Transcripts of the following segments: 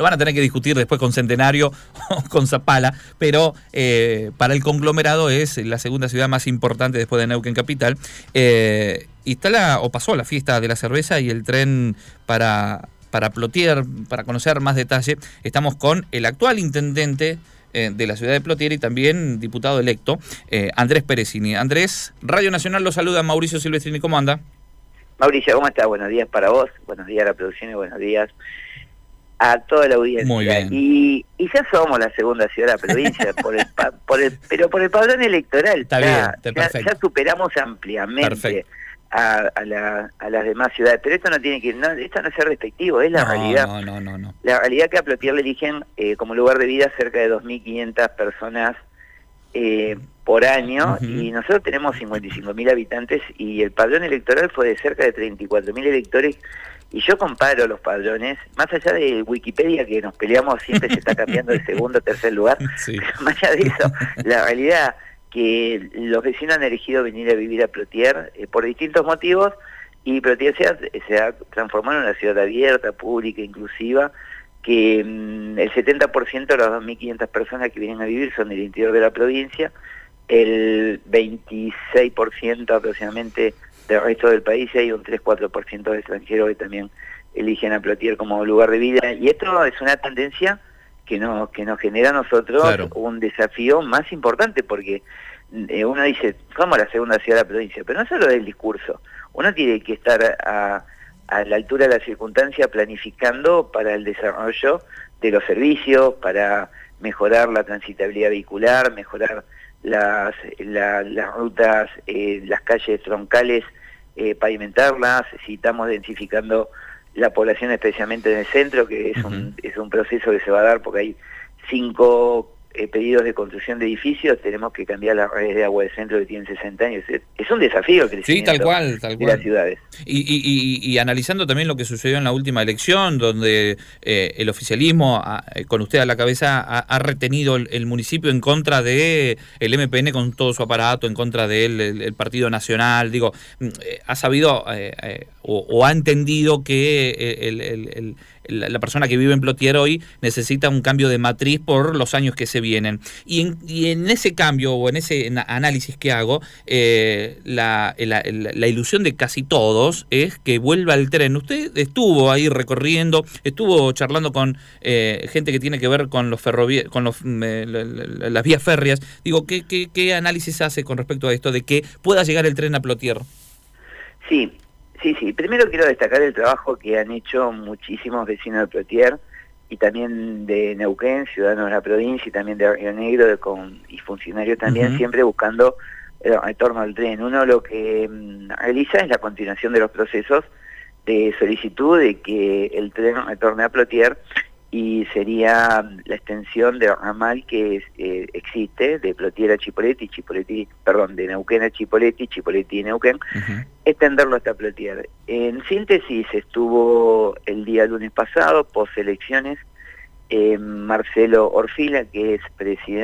lo van a tener que discutir después con Centenario o con Zapala, pero para el conglomerado es la segunda ciudad más importante después de Neuquén Capital. Y pasó la fiesta de la cerveza y el tren para Plotier, para conocer más detalle. Estamos con el actual intendente de la ciudad de Plotier y también diputado electo, Andrés Peresini. Andrés, Radio Nacional lo saluda, Mauricio Silvestrini, ¿cómo anda? Mauricio, ¿cómo estás? Buenos días para vos, buenos días a la producción y buenos días a toda la audiencia. Muy bien. Y ya somos la segunda ciudad de la provincia, pero por el padrón electoral. Está bien, perfecto. Ya superamos ampliamente a las demás ciudades, pero esto no tiene esto no es ser respectivo, es la realidad. No. La realidad que a Plotier le eligen como lugar de vida cerca de 2.500 personas por año, y nosotros tenemos 55.000 habitantes y el padrón electoral fue de cerca de 34.000 electores, y yo comparo los padrones, más allá de Wikipedia, que nos peleamos, siempre se está cambiando de segundo a tercer lugar, sí. Pero más allá de eso, la realidad que los vecinos han elegido venir a vivir a Plotier por distintos motivos, y Plotier se ha transformado en una ciudad abierta, pública, inclusiva, que el 70% de las 2.500 personas que vienen a vivir son del interior de la provincia, el 26% aproximadamente del resto del país, y hay un 3-4% de extranjeros que también eligen a Plotier como lugar de vida, y esto es una tendencia que nos genera a nosotros un desafío más importante, porque uno dice, somos la segunda ciudad de la provincia, pero no solo del discurso, uno tiene que estar a la altura de la circunstancia planificando para el desarrollo de los servicios, para mejorar la transitabilidad vehicular, mejorar las rutas, las calles troncales, pavimentarlas. Si estamos densificando la población, especialmente en el centro, que es un proceso que se va a dar porque hay 5 pedidos de construcción de edificios, tenemos que cambiar las redes de agua del centro que tienen 60 años. Es un desafío el crecimiento tal cual. de las ciudades. Y analizando también lo que sucedió en la última elección, donde el oficialismo, con usted a la cabeza, ha retenido el municipio en contra de el MPN con todo su aparato, en contra del Partido Nacional, digo, ha sabido o ha entendido que la persona que vive en Plotier hoy necesita un cambio de matriz por los años que se vienen. Y en ese cambio o en ese análisis que hago, la ilusión de casi todos es que vuelva el tren. Usted estuvo ahí recorriendo, estuvo charlando con gente que tiene que ver con las vías férreas. Digo, ¿qué análisis hace con respecto a esto de que pueda llegar el tren a Plotier? Sí. Primero quiero destacar el trabajo que han hecho muchísimos vecinos de Plotier y también de Neuquén, ciudadanos de la provincia, y también de Río Negro y funcionarios también, siempre buscando el retorno al tren. Uno lo que realiza es la continuación de los procesos de solicitud de que el tren retorne a Plotier, y sería la extensión del ramal que existe de Plotier a Chipoleti, de Neuquén a Chipoleti, Chipoleti y Neuquén, extenderlo hasta Plotier. En síntesis, estuvo el día lunes pasado, post elecciones, Marcelo Orfila, que es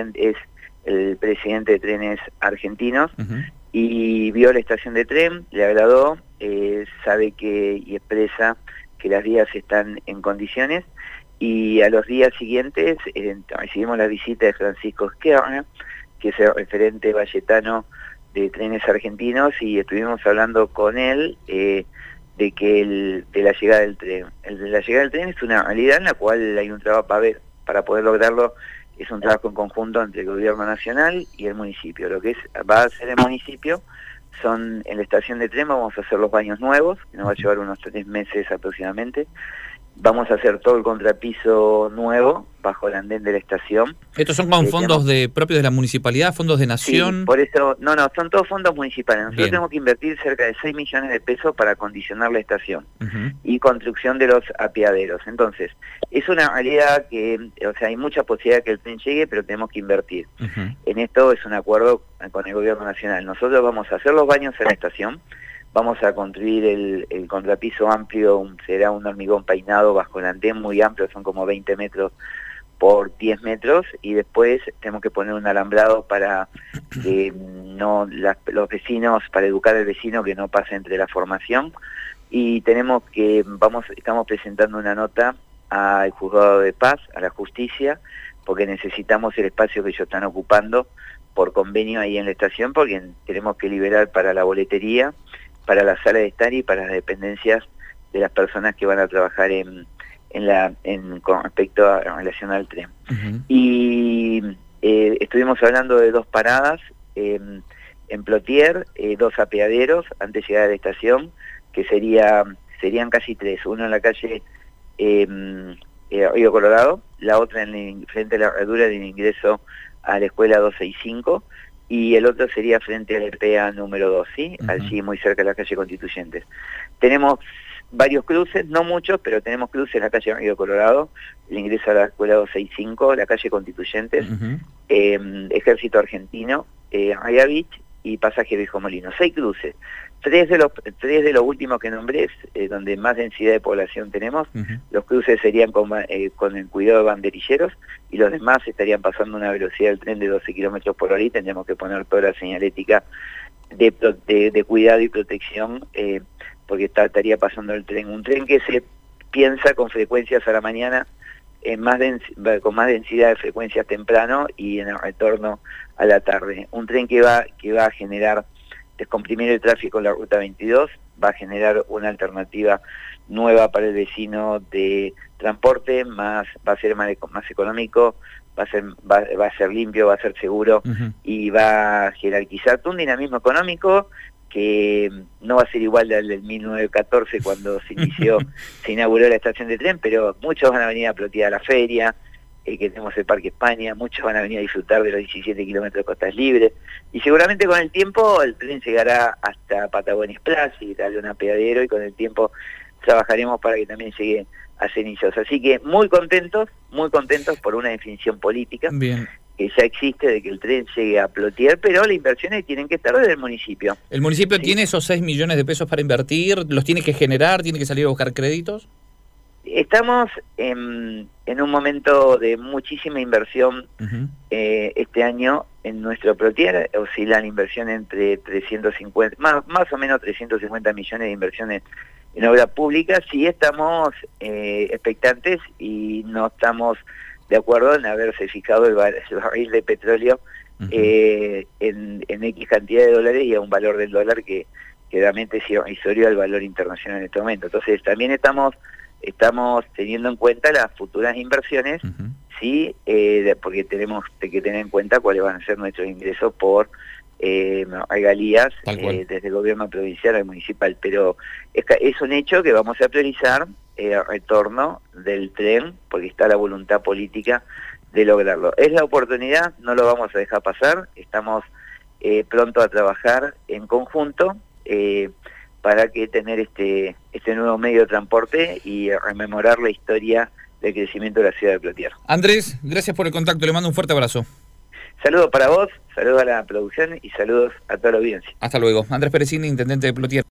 el presidente de Trenes Argentinos, y vio la estación de tren, le agradó, sabe y expresa que las vías están en condiciones. Y a los días siguientes recibimos la visita de Francisco Esquerra, que es el referente valletano de Trenes Argentinos, y estuvimos hablando con él de la llegada del tren. La llegada del tren es una realidad en la cual hay un trabajo para poder lograrlo, es un trabajo en conjunto entre el gobierno nacional y el municipio. Lo que va a hacer el municipio en la estación de tren vamos a hacer los baños nuevos, que nos va a llevar unos 3 meses aproximadamente. Vamos a hacer todo el contrapiso nuevo bajo el andén de la estación. ¿Estos son con fondos propios de la municipalidad, fondos de nación? Sí, por eso, son todos fondos municipales. Nosotros tenemos que invertir cerca de 6 millones de pesos para acondicionar la estación y construcción de los apeaderos. Entonces, es una realidad que, hay mucha posibilidad de que el tren llegue, pero tenemos que invertir. En esto es un acuerdo con el gobierno nacional. Nosotros vamos a hacer los baños en la estación, vamos a construir el contrapiso amplio, será un hormigón peinado bajo el andén muy amplio, son como 20 metros por 10 metros, y después tenemos que poner un alambrado para que los vecinos, para educar al vecino que no pase entre la formación, y estamos presentando una nota al juzgado de paz, a la justicia, porque necesitamos el espacio que ellos están ocupando por convenio ahí en la estación, porque tenemos que liberar para la boletería, para la sala de estar y para las dependencias de las personas que van a trabajar con respecto a en relación al tren. Y estuvimos hablando de 2 paradas en Plotier, 2 apeaderos antes de llegar a la estación, que serían casi 3, uno en la calle Río Colorado, la otra frente a la herradura del ingreso a la escuela 265, y el otro sería frente al EPA número 2, ¿sí? Allí muy cerca de la calle Constituyentes. Tenemos varios cruces, no muchos, pero tenemos cruces en la calle Río Colorado, el ingreso a la escuela 265, la calle Constituyentes, Ejército Argentino, Ayavich y Pasaje Viejo Molino. 6 cruces. 3 de los últimos que nombré, donde más densidad de población tenemos, los cruces serían con el cuidado de banderilleros, y los demás estarían pasando una velocidad del tren de 12 kilómetros por hora, y tendríamos que poner toda la señalética de cuidado y protección, porque estaría pasando el tren. Un tren que se piensa con frecuencias a la mañana, con más densidad de frecuencias temprano y en el retorno a la tarde. Un tren que va a generar descomprimir el tráfico en la ruta 22, va a generar una alternativa nueva para el vecino de transporte, va a ser más económico, va a ser limpio, va a ser seguro, y va a jerarquizar un dinamismo económico que no va a ser igual al del 1914 cuando se inauguró la estación de tren, pero muchos van a venir a Plotier a la feria, que tenemos el Parque España, muchos van a venir a disfrutar de los 17 kilómetros de costas libres, y seguramente con el tiempo el tren llegará hasta Patagonia Splash y darle un apeadero, y con el tiempo trabajaremos para que también llegue a Cenillosa. Así que muy contentos por una definición política. Bien. Que ya existe de que el tren llegue a Plotier, pero las inversiones tienen que estar desde el municipio. ¿El municipio tiene esos 6 millones de pesos para invertir? ¿Los tiene que generar? ¿Tiene que salir a buscar créditos? Estamos en un momento de muchísima inversión este año en nuestro Plotier. Oscila la inversión entre 350, más o menos 350 millones de inversiones en obra pública. Sí estamos expectantes y no estamos de acuerdo en haberse fijado el barril de petróleo en X cantidad de dólares y a un valor del dólar que realmente es irrisorio al valor internacional en este momento. Entonces también estamos teniendo en cuenta las futuras inversiones, sí, porque tenemos que tener en cuenta cuáles van a ser nuestros ingresos por regalías desde el gobierno provincial al municipal, pero es un hecho que vamos a priorizar el retorno del tren, porque está la voluntad política de lograrlo. Es la oportunidad, no lo vamos a dejar pasar, estamos pronto a trabajar en conjunto para que tener este nuevo medio de transporte y rememorar la historia del crecimiento de la ciudad de Plotier. Andrés, gracias por el contacto, le mando un fuerte abrazo. Saludos para vos, saludos a la producción y saludos a toda la audiencia. Hasta luego. Andrés Perecini, intendente de Plotier.